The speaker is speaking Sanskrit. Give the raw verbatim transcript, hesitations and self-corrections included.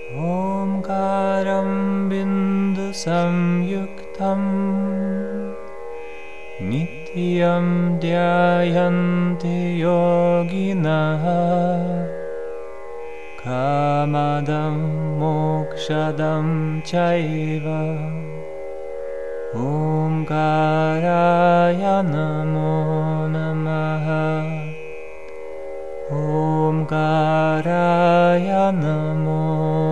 ओंकारं बिन्दुसंयुक्तं नित्यं ध्यायन्ति योगिनः कामदं मोक्षदं चैव ओंकाराय नमो नमः। ओंकाराय नमो